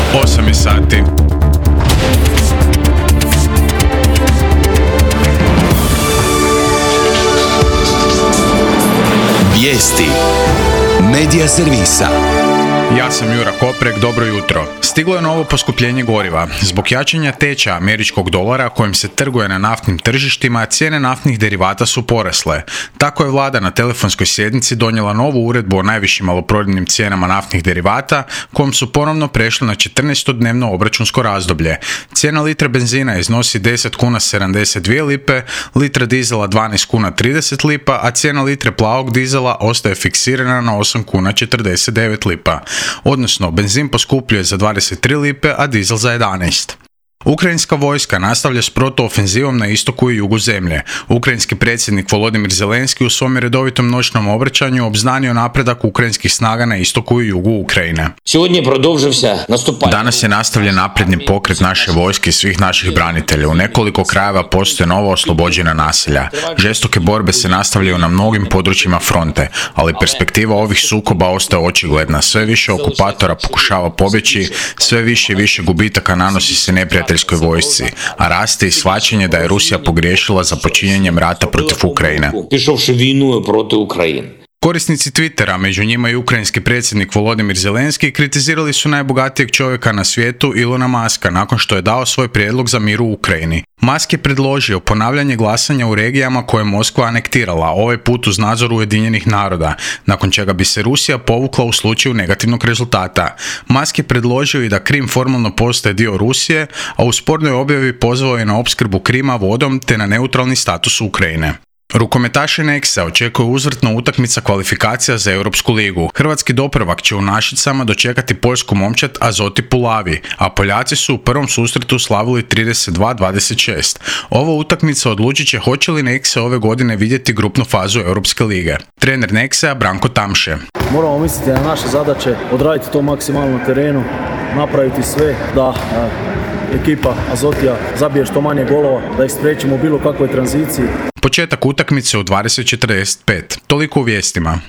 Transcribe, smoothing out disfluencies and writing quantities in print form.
8 je sati. Vijesti Medija servisa. Ja sam Jura Koprek, dobro jutro. Stiglo je novo poskupljenje goriva. Zbog jačanja tečaja američkog dolara kojim se trguje na naftnim tržištima, cijene naftnih derivata su porasle. Tako je vlada na telefonskoj sjednici donijela novu uredbu o najvišim maloprodajnim cijenama naftnih derivata, kojom su ponovno prešli na 14-dnevno obračunsko razdoblje. Cijena litre benzina iznosi 10 kuna 72 lipe, litra dizela 12 kuna 30 lipa, a cijena litre plavog dizela ostaje fiksirana na 8 kuna 49 lipa. Odnosno, benzin poskupljuje za 23 lipe, a dizel za 11. Ukrajinska vojska nastavlja s protuofenzivom na istoku i jugu zemlje. Ukrajinski predsjednik Volodymyr Zelenski u svom redovitom noćnom obraćanju obznanio napredak ukrajinskih snaga na istoku i jugu Ukrajine. Danas je nastavljen napredni pokret naše vojske i svih naših branitelja. U nekoliko krajeva postoje nova oslobođena naselja. Žestoke borbe se nastavljaju na mnogim područjima fronte, ali perspektiva ovih sukoba ostaje očigledna. Sve više okupatora pokušava pobjeći, sve više i više gubitaka nanosi se neprijateljskoj vojsci, a raste i shvaćanje da je Rusija pogriješila za počinjenjem rata protiv Ukrajine. Korisnici Twittera, među njima i ukrajinski predsjednik Volodymyr Zelenski, kritizirali su najbogatijeg čovjeka na svijetu Ilona Muska nakon što je dao svoj prijedlog za mir u Ukrajini. Musk je predložio ponavljanje glasanja u regijama koje je Moskva anektirala, ovaj put uz nadzor Ujedinjenih naroda, nakon čega bi se Rusija povukla u slučaju negativnog rezultata. Musk je predložio i da Krim formalno postaje dio Rusije, a u spornoj objavi pozvao je na opskrbu Krima vodom te na neutralni status Ukrajine. Rukometaše Nexe očekuje uzvrtna utakmica kvalifikacija za Europsku ligu. Hrvatski doprvak će u Našicama dočekati poljsku momčad Azoti Puławy, a Poljaci su u prvom susretu slavili 32-26. Ova utakmica odlučit će hoće li Nexe ove godine vidjeti grupnu fazu Europske lige. Trener Nexea Branko Tamše. Moramo misliti na naše zadaće, odraditi to maksimalno na terenu, napraviti sve da ekipa Azotija zabije što manje golova, da ih spriječimo u bilo kakvoj tranziciji. Početak utakmice u 20:45. Toliko u vijestima.